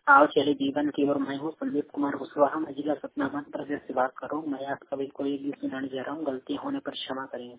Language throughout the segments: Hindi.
आओ चले जीवन की ओर। मैं हूँ संदीप कुमार कुशवाहा, मैं जिला सतना मध्य प्रदेश से बात कर रहा हूँ। मैं आप सभी को एक गीत सुनाने जा रहा हूँ, गलती होने पर क्षमा करें।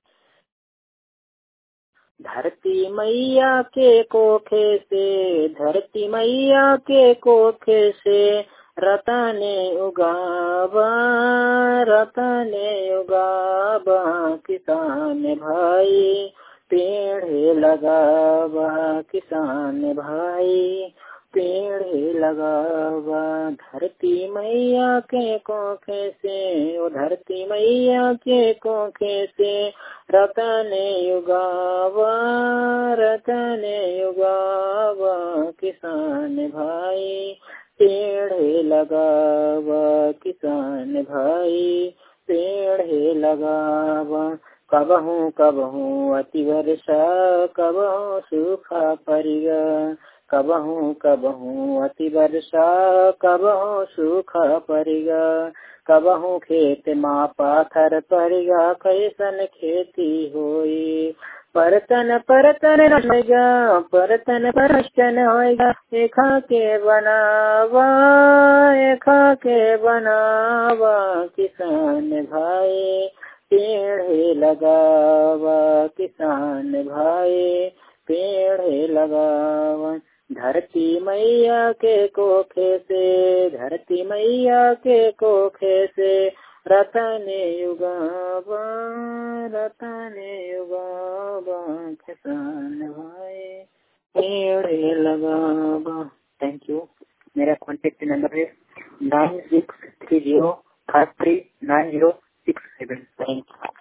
धरती मैया के कोखे से, धरती मैया के कोखे से रतने उगावा, रतने उगावा। किसान भाई पेड़ लगावा, किसान भाई पेड़ लगावा। धरती मैया के कोखे से, ओ धरती मैया के कोखे से रतने उगावा, रतने उगावा। किसान भाई पेड़ लगावा, किसान भाई पेड़ लगावा। कबहू कबहू अति वर्षा, कबहू सूखा पड़ेगा, कबहू कबहू अति वर्षा, कबहू सूखा पड़ेगा। कबहू खेत माँ पाथर पड़ेगा, कैसन खेती होई। परतन परतन रहेगा, परतन परतन होएगा। एखा के बनावा, एखा के बनावा। किसान भाई पेड़ लगावा, किसान भाई पेड़ लगावा। धरती मैया के कोखे से, धरती मैया के कोखे से रतने उगावा, रतने उगावा। किसान भाई पेड़ लगावा। Thank you. मेरा कॉन्टेक्ट नंबर है 9630539067। Thank you.